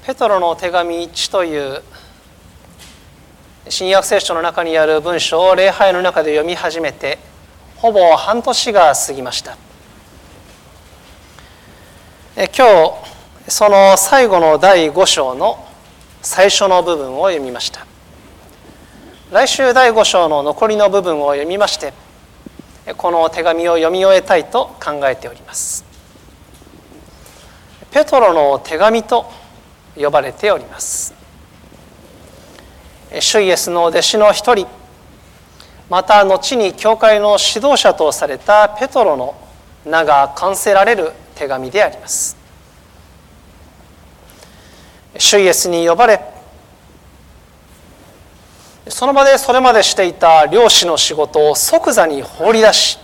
ペトロの手紙1という新約聖書の中にある文章を礼拝の中で読み始めてほぼ半年が過ぎました。今日その最後の第5章の最初の部分を読みました。来週第5章の残りの部分を読みまして、この手紙を読み終えたいと考えております。ペトロの手紙と呼ばれております。主イエスの弟子の一人、また後に教会の指導者とされたペトロの名が冠せられる手紙であります。主イエスに呼ばれ、その場でそれまでしていた漁師の仕事を即座に放り出し、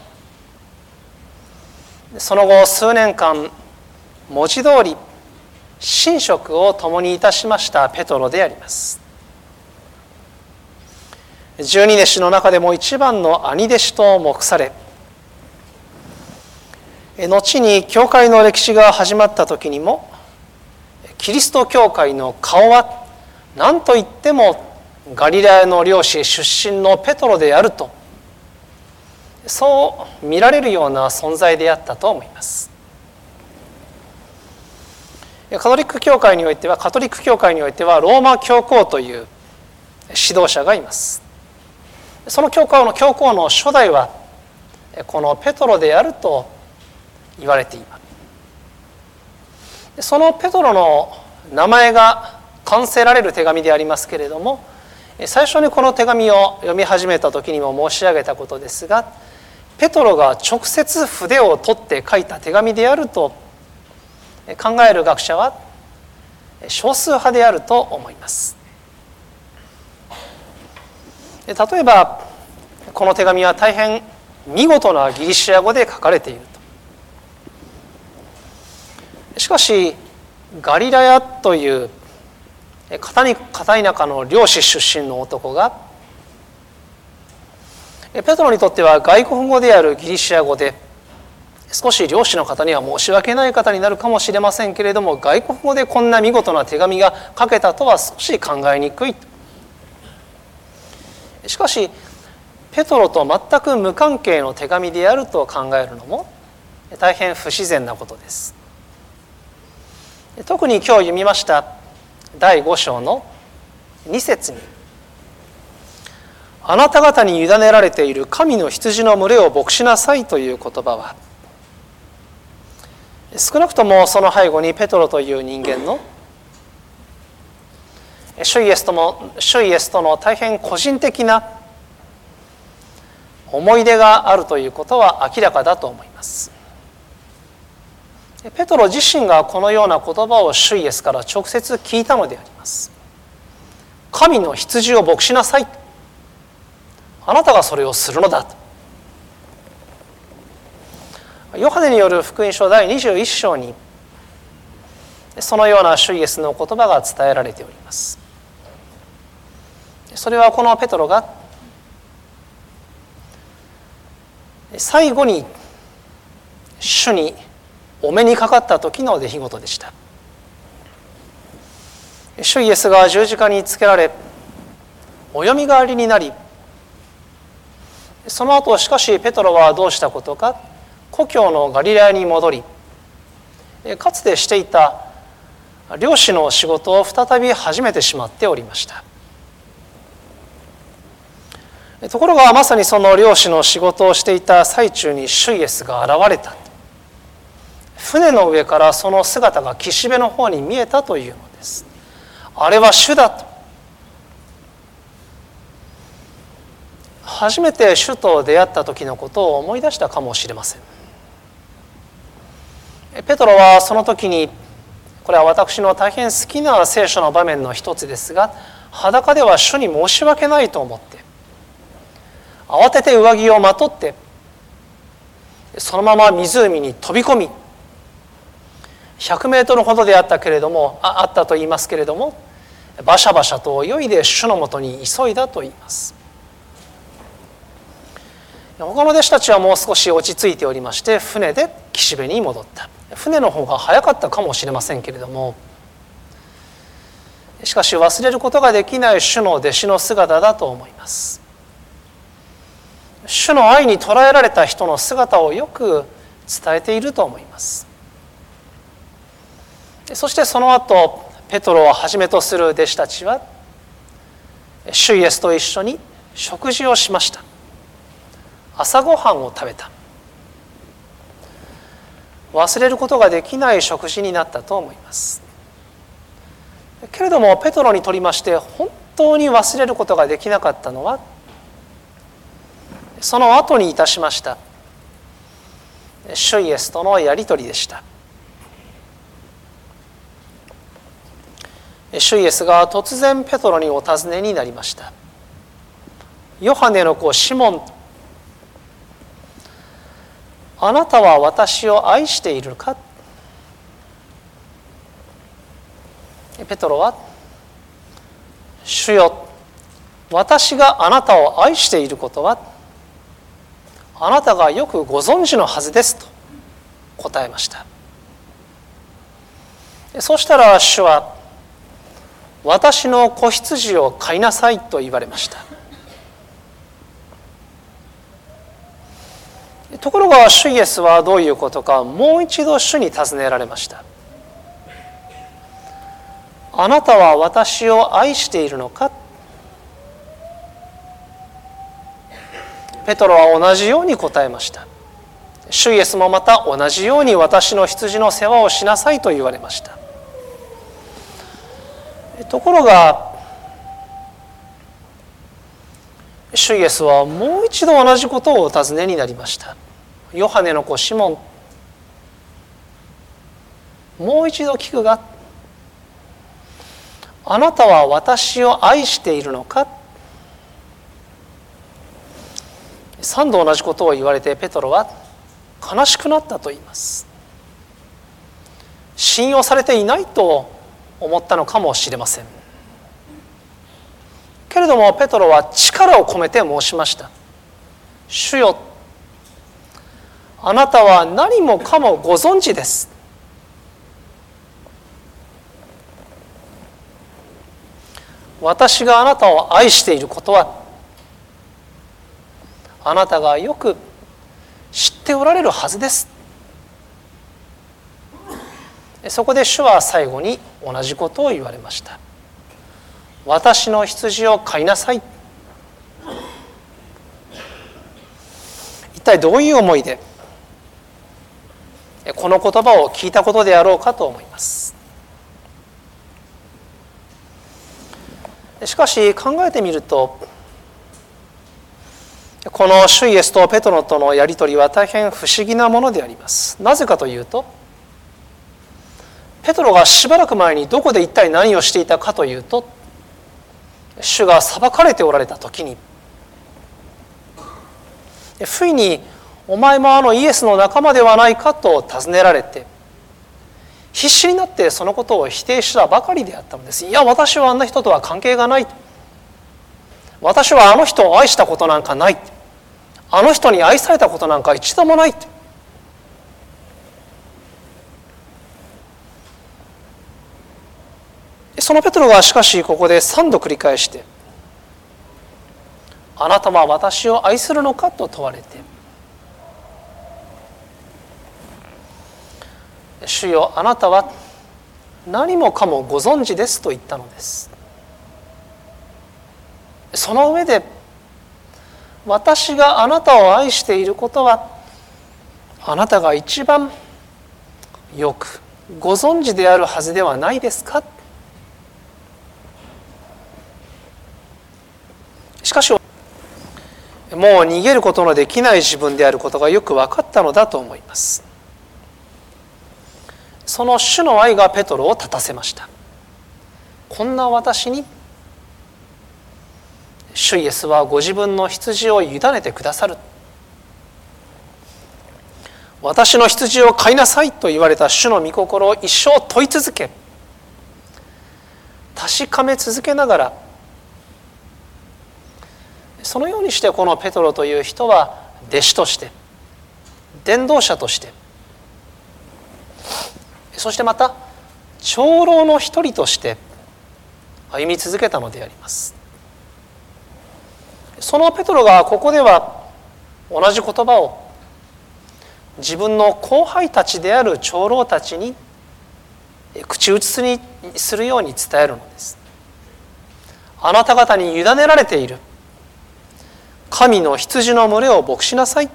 その後数年間文字通り寝食を共にいたしましたペトロであります。十二弟子の中でも一番の兄弟子と目され、後に教会の歴史が始まった時にも、キリスト教会の顔は何といってもガリラヤの漁師出身のペトロであると、そう見られるような存在であったと思います。カトリック教会においてはローマ教皇という指導者がいます。その教皇の初代はこのペトロであると言われています。そのペトロの名前が冠せられる手紙でありますけれども、最初にこの手紙を読み始めた時にも申し上げたことですが、ペトロが直接筆を取って書いた手紙であると考える学者は少数派であると思います。例えばこの手紙は大変見事なギリシア語で書かれていると。しかしガリラヤという片田舎の漁師出身の男が、ペトロにとっては外国語であるギリシア語で、少し漁師の方には申し訳ない方になるかもしれませんけれども、外国語でこんな見事な手紙が書けたとは少し考えにくい。しかしペトロと全く無関係の手紙であると考えるのも大変不自然なことです。特に今日読みました第5章の2節に、あなた方に委ねられている神の羊の群れを牧しなさいという言葉は、少なくともその背後にペトロという人間の主イエスとの大変個人的な思い出があるということは明らかだと思います。ペトロ自身がこのような言葉を主イエスから直接聞いたのであります。神の羊を牧しなさい。あなたがそれをするのだと。ヨハネによる福音書第21章にそのような主イエスの言葉が伝えられております。それはこのペトロが最後に主にお目にかかった時の出来事でした。主イエスが十字架につけられおよみがえりになり、その後しかしペトロはどうしたことか、故郷のガリラヤに戻り、かつてしていた漁師の仕事を再び始めてしまっておりました。ところがまさにその漁師の仕事をしていた最中に主イエスが現れた。船の上からその姿が岸辺の方に見えたというのです。あれは主だと。初めて主と出会った時のことを思い出したかもしれません。ペトロはその時に、これは私の大変好きな聖書の場面の一つですが、裸では主に申し訳ないと思って慌てて上着をまとってそのまま湖に飛び込み、100メートルほどであったと言いますけれども、バシャバシャと泳いで主のもとに急いだと言います。他の弟子たちはもう少し落ち着いておりまして、船で岸辺に戻った。船の方が早かったかもしれませんけれども、 しかし忘れることができない主の弟子の姿だと思います。主の愛に捉えられた人の姿をよく伝えていると思います。そしてその後、ペトロをはじめとする弟子たちは主イエスと一緒に食事をしました。朝ごはんを食べた。忘れることができない食事になったと思います。けれどもペトロにとりまして本当に忘れることができなかったのはその後にいたしました主イエスとのやり取りでした。主イエスが突然ペトロにお尋ねになりました。ヨハネの子シモン、あなたは私を愛しているか。ペトロは、主よ、私があなたを愛していることはあなたがよくご存知のはずですと答えました。そうしたら主は、私の子羊を飼いなさいと言われました。ところが主イエスはどういうことかもう一度主に尋ねられました。あなたは私を愛しているのか。ペトロは同じように答えました。主イエスもまた同じように私の羊の世話をしなさいと言われました。ところが主イエスはもう一度同じことをお尋ねになりました。ヨハネの子シモン、もう一度聞くが、あなたは私を愛しているのか。三度同じことを言われてペトロは悲しくなったと言います。信用されていないと思ったのかもしれません。けれどもペトロは力を込めて申しました。主よ、あなたは何もかもご存知です。私があなたを愛していることはあなたがよく知っておられるはずです。そこで主は最後に同じことを言われました。私の羊を飼いなさい。一体どういう思いでこの言葉を聞いたことであろうかと思います。しかし考えてみると、この主イエスとペトロとのやり取りは大変不思議なものであります。なぜかというと、ペトロがしばらく前にどこで一体何をしていたかというと、主が裁かれておられた時に、不意にお前もあのイエスの仲間ではないかと尋ねられて、必死になってそのことを否定したばかりであったのです。いや、私はあんな人とは関係がない。私はあの人を愛したことなんかない。あの人に愛されたことなんか一度もない。そのペトロがしかしここで3度繰り返して、あなたは私を愛するのかと問われて、主よ、あなたは何もかもご存知ですと言ったのです。その上で、私があなたを愛していることはあなたが一番よくご存知であるはずではないですか。しかしもう逃げることのできない自分であることがよく分かったのだと思います。その主の愛がペトロを立たせました。こんな私に主イエスはご自分の羊を委ねてくださる。私の羊を飼いなさいと言われた主の御心を一生問い続け、確かめ続けながら、そのようにしてこのペトロという人は弟子として、伝道者として、そしてまた長老の一人として歩み続けたのであります。そのペトロがここでは同じ言葉を自分の後輩たちである長老たちに口移しにするように伝えるのです。あなた方に委ねられている神の羊の群れを牧しなさい。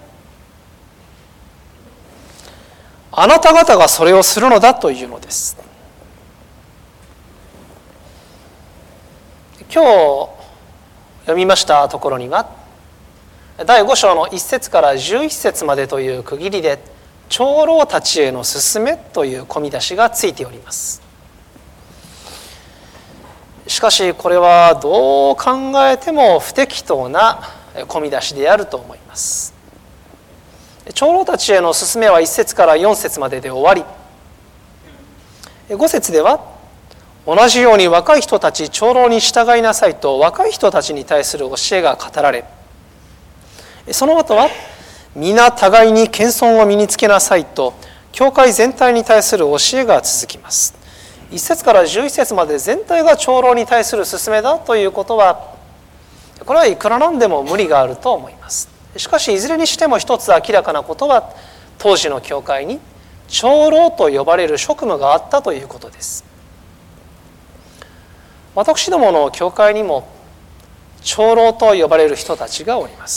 あなた方がそれをするのだというのです。今日読みましたところには第5章の1節から11節までという区切りで長老たちへの勧めという込み出しがついております。しかしこれはどう考えても不適当な込み出しであると思います。長老たちへの勧めは1節から4節までで終わり、5節では同じように若い人たち長老に従いなさいと若い人たちに対する教えが語られ、その後は皆互いに謙遜を身につけなさいと教会全体に対する教えが続きます。1節から11節まで全体が長老に対する勧めだということは、これはいくらなんでも無理があると思います。しかしいずれにしても一つ明らかなことは、当時の教会に長老と呼ばれる職務があったということです。私どもの教会にも長老と呼ばれる人たちがおります。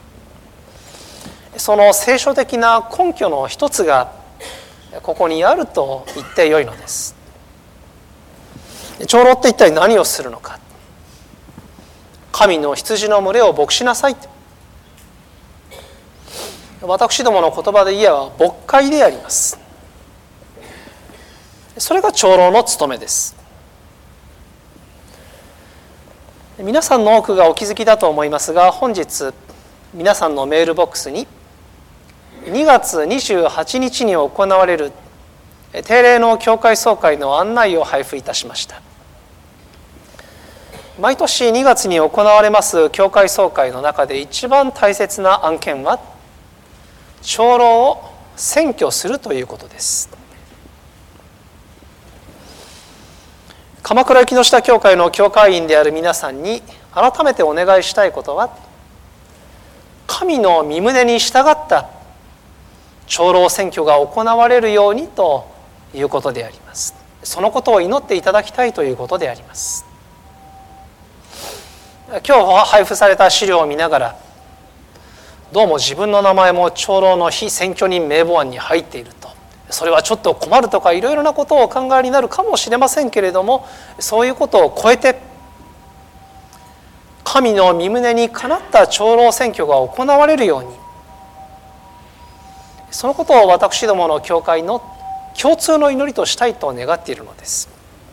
その聖書的な根拠の一つがここにあると言ってよいのです。長老って一体何をするのか。神の羊の群れを牧しなさい。私どもの言葉で言えば牧会であります。それが長老の務めです。皆さんの多くがお気づきだと思いますが、本日皆さんのメールボックスに2月28日に行われる定例の教会総会の案内を配布いたしました。毎年2月に行われます教会総会の中で一番大切な案件は長老を選挙するということです。鎌倉木下教会の教会員である皆さんに改めてお願いしたいことは、神の御胸に従った長老選挙が行われるようにということであります。そのことを祈っていただきたいということであります。今日配布された資料を見ながら、どうも自分の名前も長老の非選挙人名簿案に入っていると、それはちょっと困るとかいろいろなことをお考えになるかもしれませんけれども、そういうことを超えて神の御胸にかなった長老選挙が行われるように、そのことを私どもの教会の共通の祈りとしたいと願っているのです。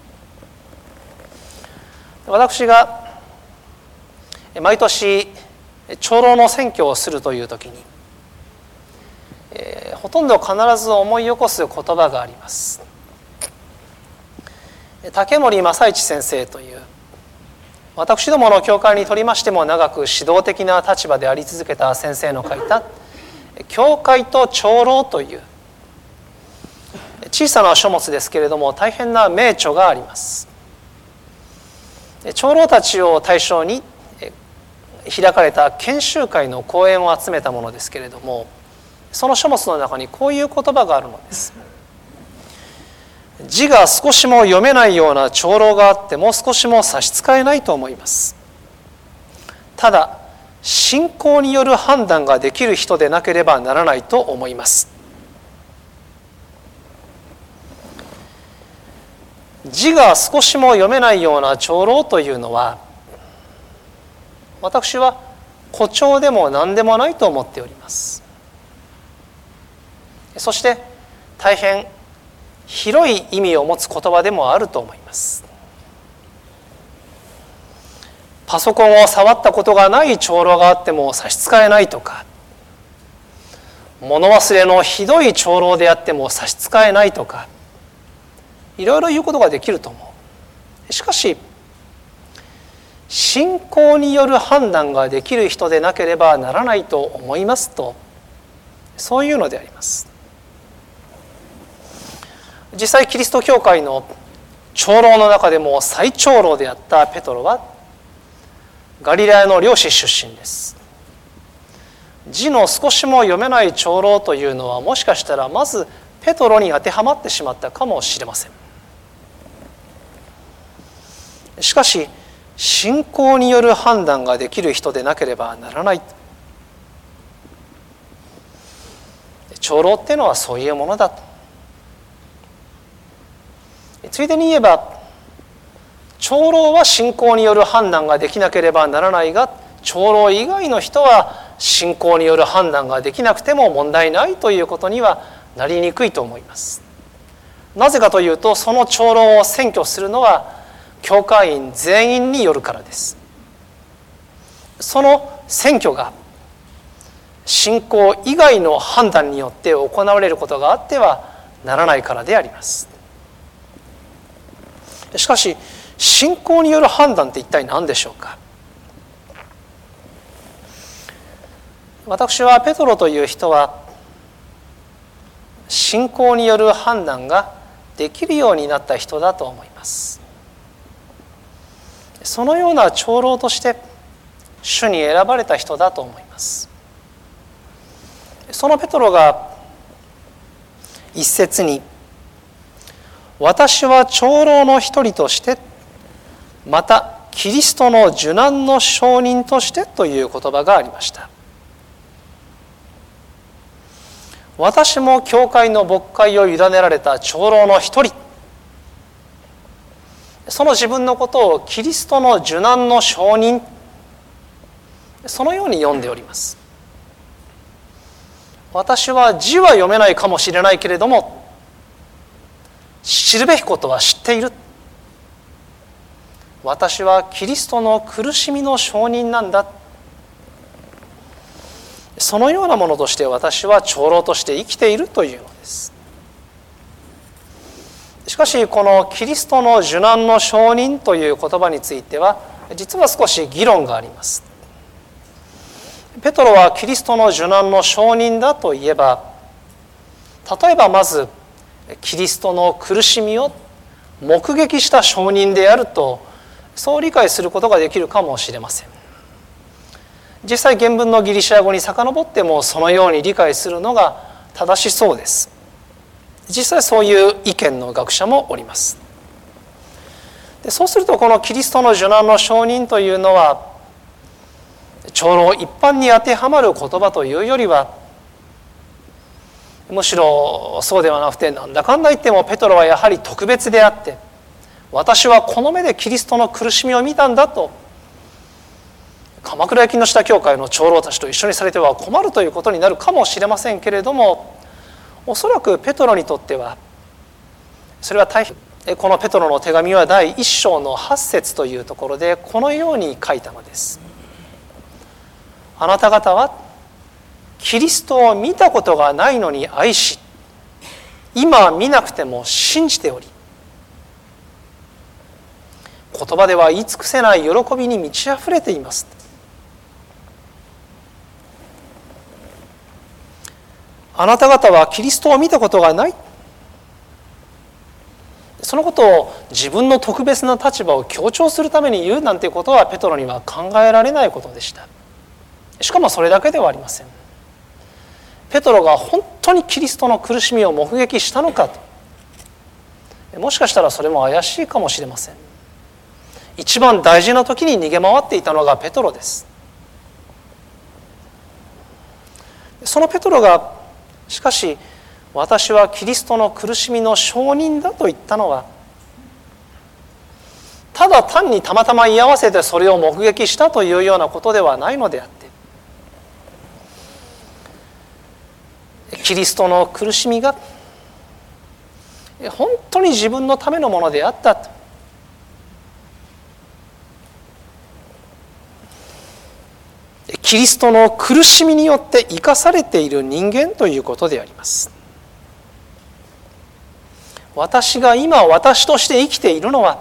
私が毎年長老の選挙をするという時に、ほとんど必ず思い起こす言葉があります。竹森正一先生という私どもの教会にとりましても長く指導的な立場であり続けた先生の書いた「教会と長老」という小さな書物ですけれども、大変な名著があります。長老たちを対象に開かれた研修会の講演を集めたものですけれども、その書物の中にこういう言葉があるのです。字が少しも読めないような長老があっても少しも差し支えないと思います。ただ信仰による判断ができる人でなければならないと思います。字が少しも読めないような長老というのは、私は誇張でも何でもないと思っております。そして大変広い意味を持つ言葉でもあると思います。パソコンを触ったことがない長老があっても差し支えないとか、物忘れのひどい長老であっても差し支えないとか、いろいろ言うことができると思う。しかし信仰による判断ができる人でなければならないと思いますと、そういうのであります。実際キリスト教会の長老の中でも最長老であったペトロはガリラヤの漁師出身です。字の少しも読めない長老というのはもしかしたらまずペトロに当てはまってしまったかもしれません。しかし信仰による判断ができる人でなければならない。長老っていうのはそういうものだ。ついでに言えば長老は信仰による判断ができなければならないが、長老以外の人は信仰による判断ができなくても問題ないということにはなりにくいと思います。なぜかというと、その長老を選挙するのは教会員全員によるからです。その選挙が信仰以外の判断によって行われることがあってはならないからであります。しかし信仰による判断って一体何でしょうか。私はペトロという人は信仰による判断ができるようになった人だと思います。そのような長老として主に選ばれた人だと思います。そのペトロが一節に、私は長老の一人としてまたキリストの受難の証人としてという言葉がありました。私も教会の牧会を委ねられた長老の一人、その自分のことをキリストの受難の証人、そのように読んでおります。私は字は読めないかもしれないけれども、知るべきことは知っている。私はキリストの苦しみの証人なんだ。そのようなものとして私は長老として生きているというのです。しかしこのキリストの受難の証人という言葉については実は少し議論があります。ペトロはキリストの受難の証人だといえば、例えばまずキリストの苦しみを目撃した証人であると、そう理解することができるかもしれません。実際原文のギリシャ語に遡ってもそのように理解するのが正しそうです。実際そういう意見の学者もおります。でそうするとこのキリストの受難の証人というのは長老一般に当てはまる言葉というよりは、むしろそうではなくて、なんだかんだ言ってもペトロはやはり特別であって、私はこの目でキリストの苦しみを見たんだと、鎌倉焼の下教会の長老たちと一緒にされては困るということになるかもしれませんけれども、おそらくペトロにとってはそれは大変。このペトロの手紙は第1章の8節というところでこのように書いたのです。あなた方はキリストを見たことがないのに愛し、今見なくても信じており、言葉では言い尽くせない喜びに満ち溢れています。あなた方はキリストを見たことがない。そのことを自分の特別な立場を強調するために言うなんていうことはペトロには考えられないことでした。しかもそれだけではありません。ペトロが本当にキリストの苦しみを目撃したのかと、もしかしたらそれも怪しいかもしれません。一番大事な時に逃げ回っていたのがペトロです。そのペトロがしかし私はキリストの苦しみの証人だと言ったのは、ただ単にたまたま居合わせてそれを目撃したというようなことではないのであって、キリストの苦しみが本当に自分のためのものであったと、キリストの苦しみによって生かされている人間ということであります。私が今私として生きているのは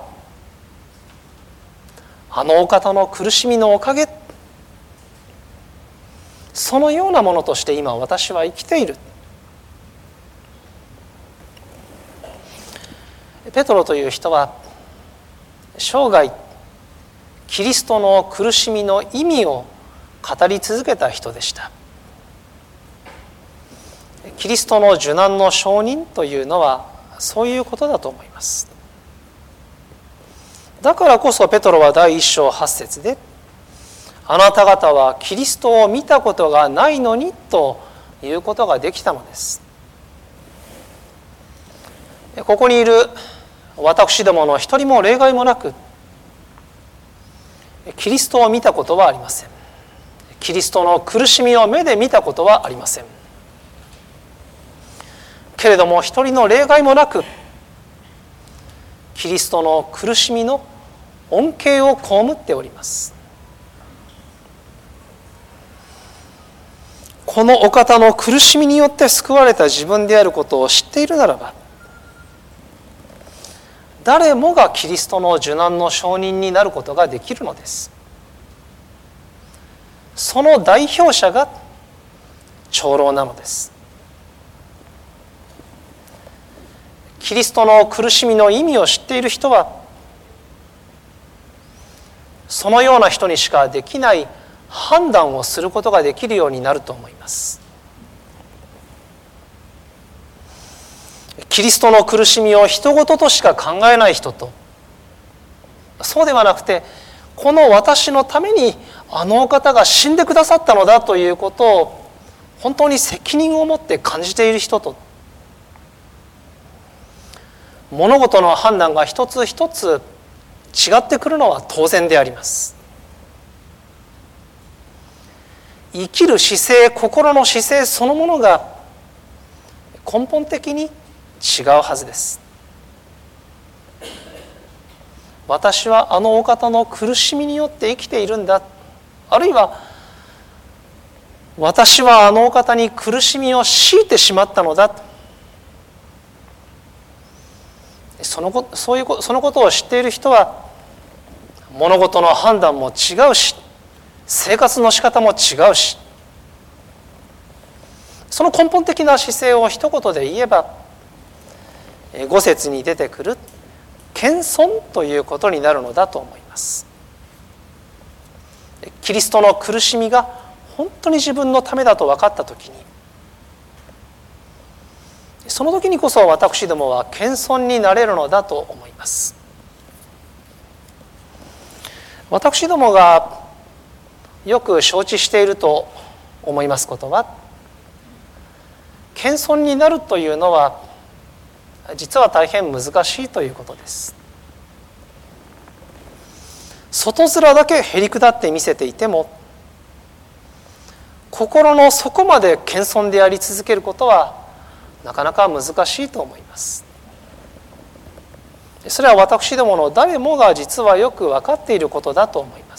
あのお方の苦しみのおかげ、そのようなものとして今私は生きている。ペトロという人は生涯キリストの苦しみの意味を語り続けた人でした。キリストの受難の証人というのはそういうことだと思います。だからこそペトロは第1章8節で、あなた方はキリストを見たことがないのにということができたのです。ここにいる私どもの一人も例外もなく、キリストを見たことはありません。キリストの苦しみを目で見たことはありません。けれども一人の例外もなく、キリストの苦しみの恩恵を被っております。このお方の苦しみによって救われた自分であることを知っているならば、誰もがキリストの受難の証人になることができるのです。その代表者が長老なのです。キリストの苦しみの意味を知っている人は、そのような人にしかできない判断をすることができるようになると思います。キリストの苦しみを人事としか考えない人と、そうではなくて、この私のためにあのお方が死んでくださったのだということを本当に責任を持って感じている人と、物事の判断が一つ一つ違ってくるのは当然であります。生きる姿勢、心の姿勢そのものが根本的に違うはずです。私はあのお方の苦しみによって生きているんだ、あるいは私はあのお方に苦しみを強いてしまったのだ、そのことを知っている人は物事の判断も違うし、生活の仕方も違うし、その根本的な姿勢を一言で言えば、5節に出てくる謙遜ということになるのだと思います。キリストの苦しみが本当に自分のためだと分かったときに、その時にこそ私どもは謙遜になれるのだと思います。私どもがよく承知していると思いますことは、謙遜になるというのは実は大変難しいということです。外面だけへりくだって見せていても、心の底まで謙遜であり続けることはなかなか難しいと思います。それは私どもの誰もが実はよく分かっていることだと思います。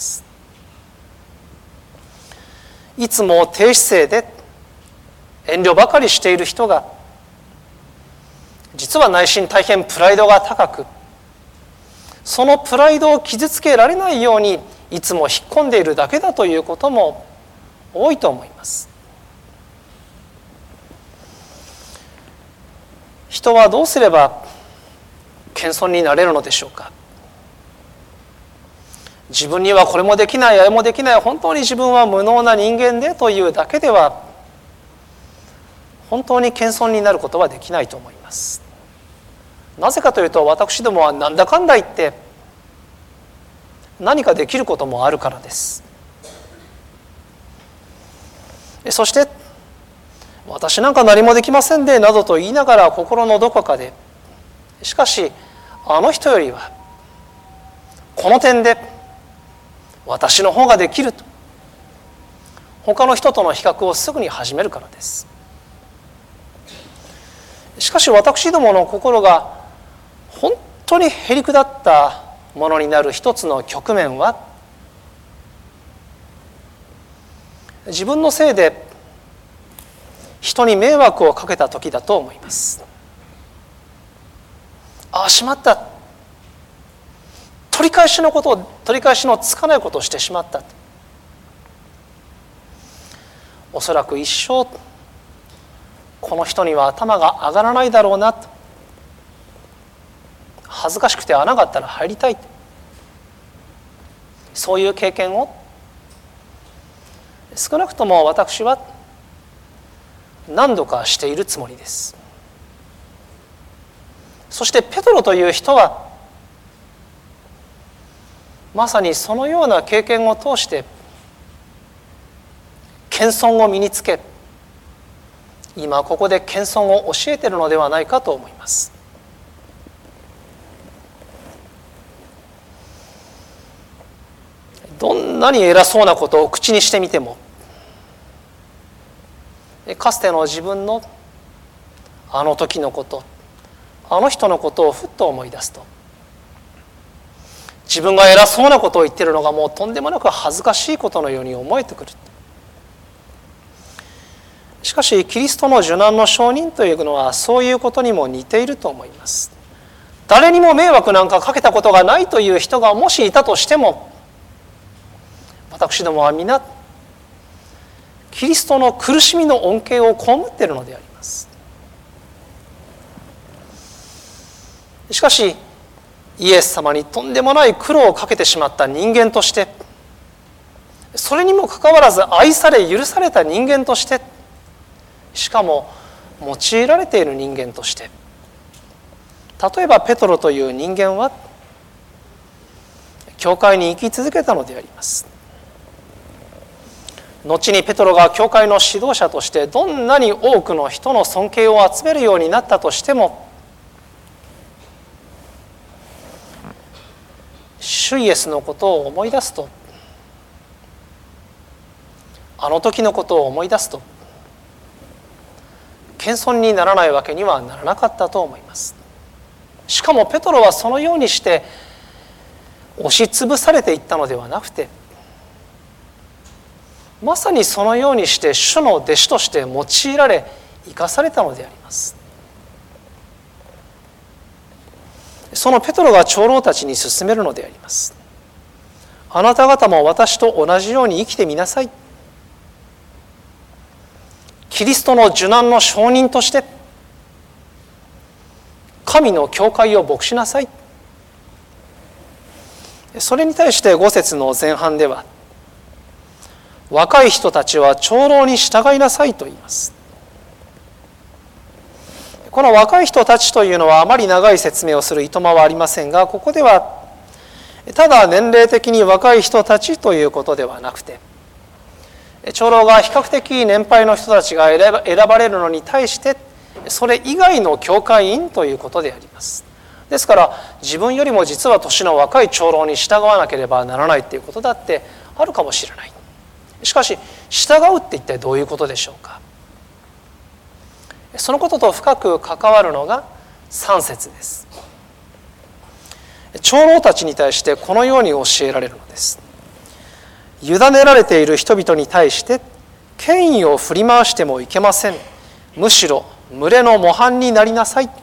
いつも低姿勢で遠慮ばかりしている人が、実は内心大変プライドが高く、そのプライドを傷つけられないようにいつも引っ込んでいるだけだということも多いと思います。人はどうすれば謙遜になれるのでしょうか。自分にはこれもできない、あれもできない、本当に自分は無能な人間でというだけでは本当に謙遜になることはできないと思います。なぜかというと、私どもはなんだかんだ言って何かできることもあるからです。そして私なんか何もできませんでなどと言いながら心のどこかで、しかしあの人よりはこの点で私の方ができると、他の人との比較をすぐに始めるからです。しかし私どもの心が本当にへりくだったものになる一つの局面は、自分のせいで人に迷惑をかけた時だと思います。ああ、しまった、取り返しのつかないことをしてしまった。おそらく一生この人には頭が上がらないだろうなと、恥ずかしくて穴があったら入りたい、 そういう経験を少なくとも私は何度かしているつもりです。そしてペトロという人はまさにそのような経験を通して謙遜を身につけ、今ここで謙遜を教えているのではないかと思います。どんなに偉そうなことを口にしてみても、かつての自分のあの時のこと、あの人のことをふっと思い出すと、自分が偉そうなことを言っているのがもうとんでもなく恥ずかしいことのように思えてくる。しかしキリストの受難の証人というのはそういうことにも似ていると思います。誰にも迷惑なんかかけたことがないという人がもしいたとしても、私どもは皆キリストの苦しみの恩恵を被っているのであります。しかしイエス様にとんでもない苦労をかけてしまった人間として、それにもかかわらず愛され許された人間として、しかも用いられている人間として、例えばペトロという人間は教会に生き続けたのであります。後にペトロが教会の指導者としてどんなに多くの人の尊敬を集めるようになったとしても、主イエスのことを思い出すと、あの時のことを思い出すと、謙遜にならないわけにはならなかったと思います。しかもペトロはそのようにして押しつぶされていったのではなくて、まさにそのようにして主の弟子として用いられ生かされたのであります。そのペトロが長老たちに勧めるのであります。あなた方も私と同じように生きてみなさい。キリストの受難の証人として神の教会を牧しなさい。それに対して5節の前半では、若い人たちは長老に従いなさいと言います。この若い人たちというのはあまり長い説明をするいとまはありませんが、ここではただ年齢的に若い人たちということではなくて、長老が比較的年配の人たちが選ばれるのに対して、それ以外の教会員ということであります。ですから自分よりも実は年の若い長老に従わなければならないということだってあるかもしれない。しかし従うって一体どういうことでしょうか。そのことと深く関わるのが3節です。長老たちに対してこのように教えられるのです。委ねられている人々に対して権威を振り回してもいけません。むしろ群れの模範になりなさい。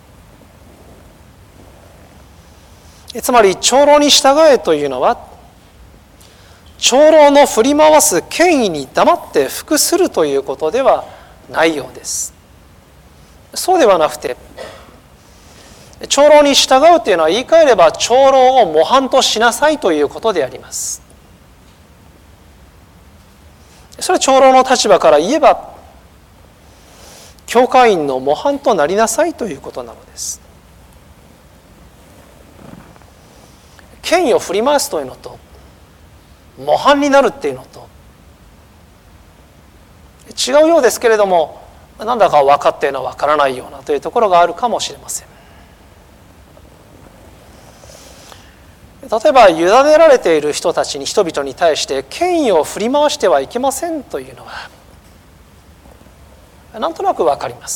つまり長老に従えというのは、長老の振り回す権威に黙って服するということではないようです。そうではなくて、長老に従うというのは言い換えれば長老を模範としなさいということであります。それは長老の立場から言えば教会員の模範となりなさいということなのです。権威を振り回すというのと模範になるっていうのと違うようですけれども、なんだか分かったような分からないようなというところがあるかもしれません。例えば委ねられている人々に対して権威を振り回してはいけませんというのはなんとなく分かります。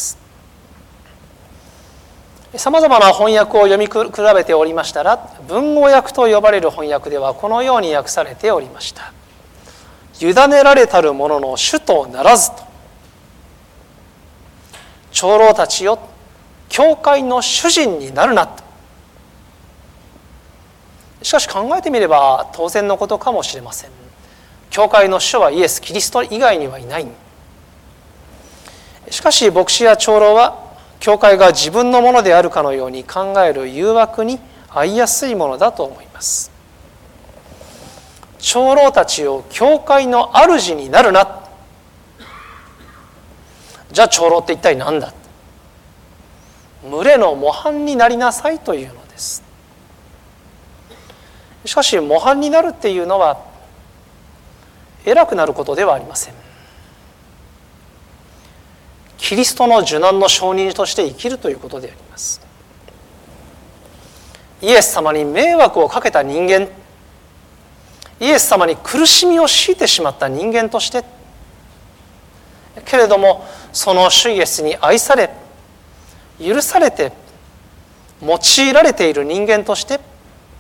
さまざまな翻訳を読み比べておりましたら、文語訳と呼ばれる翻訳ではこのように訳されておりました。委ねられたる者の主とならずと、長老たちよ、教会の主人になるなと。しかし考えてみれば当然のことかもしれません。教会の主はイエス・キリスト以外にはいない。しかし牧師や長老は教会が自分のものであるかのように考える誘惑に遭いやすいものだと思います。 長老たちを教会の主になるな。じゃあ長老って一体何だ。群れの模範になりなさいというのです。しかし模範になるっていうのは偉くなることではありません。キリストの受難の証人として生きるということであります。イエス様に迷惑をかけた人間、イエス様に苦しみを強いてしまった人間として、けれどもその主イエスに愛され許されて用いられている人間として、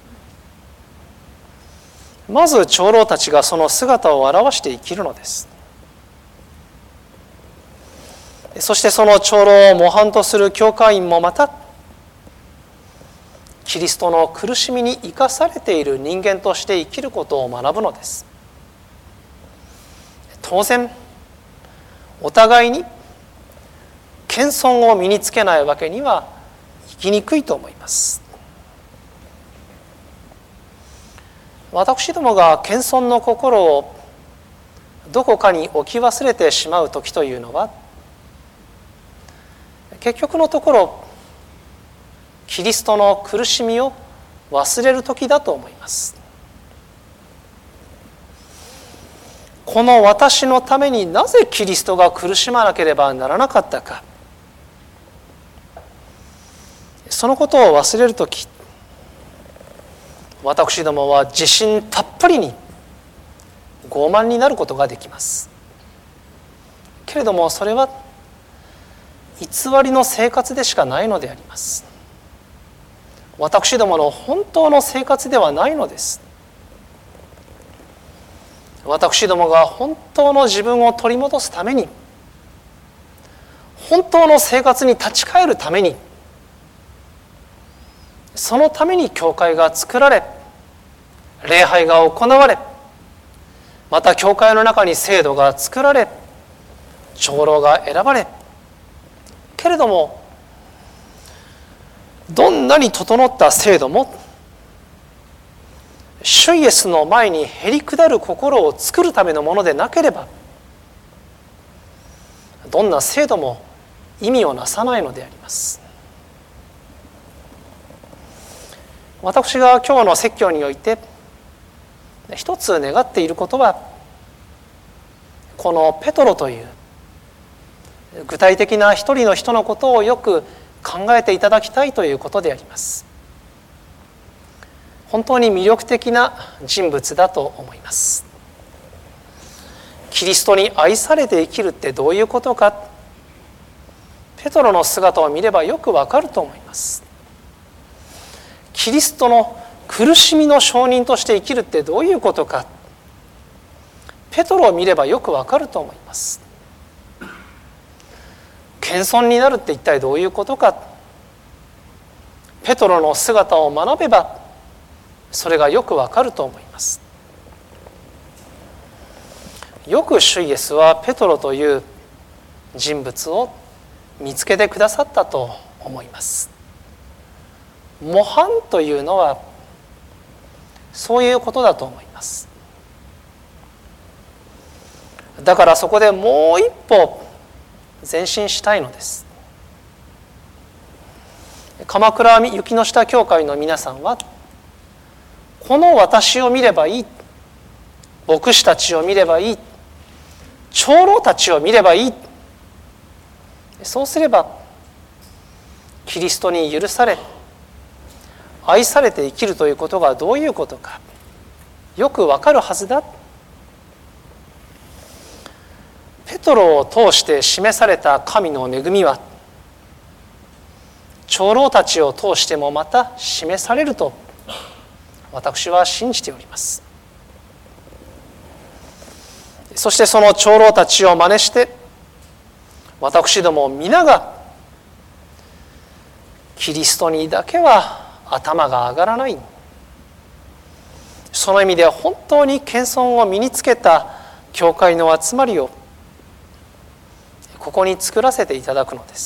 まず長老たちがその姿を現して生きるのです。そしてその長老を模範とする教会員もまたキリストの苦しみに生かされている人間として生きることを学ぶのです。当然お互いに謙遜を身につけないわけには生きにくいと思います。私どもが謙遜の心をどこかに置き忘れてしまう時というのは、結局のところキリストの苦しみを忘れる時だと思います。この私のためになぜキリストが苦しまなければならなかったか、そのことを忘れるとき、私どもは自信たっぷりに傲慢になることができます。けれどもそれは偽りの生活でしかないのであります。私どもの本当の生活ではないのです。私どもが本当の自分を取り戻すために、本当の生活に立ち返るために、そのために教会が作られ、礼拝が行われ、また教会の中に制度が作られ、長老が選ばれ、けれどもどんなに整った制度も主イエスの前にへりくだる心を作るためのものでなければ、どんな制度も意味をなさないのであります。私が今日の説教において一つ願っていることは、このペトロという具体的な一人の人のことをよく考えていただきたいということであります。本当に魅力的な人物だと思います。キリストに愛されて生きるってどういうことか、ペトロの姿を見ればよくわかると思います。キリストの苦しみの証人として生きるってどういうことか、ペトロを見ればよくわかると思います。謙遜になるって一体どういうことか、ペトロの姿を学べばそれがよくわかると思います。よく主イエスはペトロという人物を見つけてくださったと思います。模範というのはそういうことだと思います。だからそこでもう一歩前進したいのです。鎌倉雪の下教会の皆さんは、この私を見ればいい、牧師たちを見ればいい、長老たちを見ればいい、そうすればキリストに許され愛されて生きるということがどういうことかよくわかるはずだ。ペトロを通して示された神の恵みは長老たちを通してもまた示されると私は信じております。そしてその長老たちを真似して私ども皆がキリストにだけは頭が上がらない、その意味で本当に謙遜を身につけた教会の集まりをここに作らせていただくのです。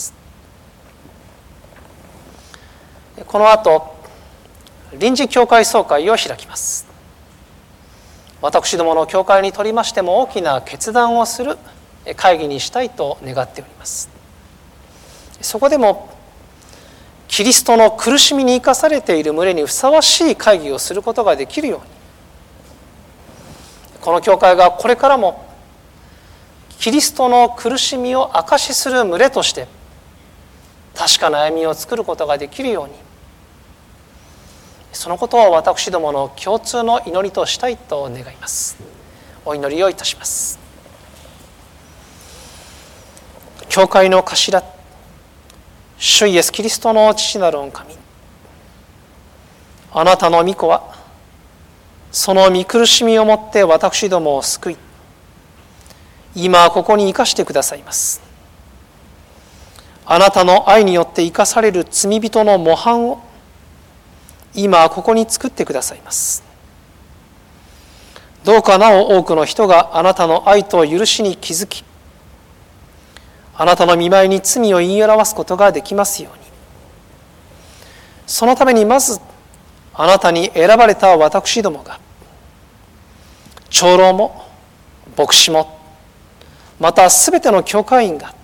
この後臨時教会総会を開きます。 私どもの教会にとりましても大きな決断をする会議にしたいと願っております。そこでもキリストの苦しみに生かされている群れにふさわしい会議をすることができるように、この教会がこれからもキリストの苦しみを証しする群れとして確かな歩みを作ることができるように、そのことを私どもの共通の祈りとしたいと願います。お祈りをいたします。教会の頭、主イエスキリストの父なる御神、あなたの御子はその御苦しみをもって私どもを救い、今ここに生かしてくださいます。あなたの愛によって生かされる罪人の模範を今ここに作ってくださいます。どうかなお多くの人があなたの愛と許しに気づき、あなたの御前に罪を言い表すことができますように。そのためにまずあなたに選ばれた私どもが、長老も牧師もまたすべての教会員が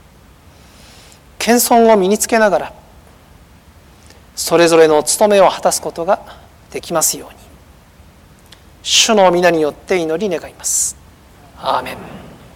謙遜を身につけながらそれぞれの務めを果たすことができますように、主の皆によって祈り願います。アーメン。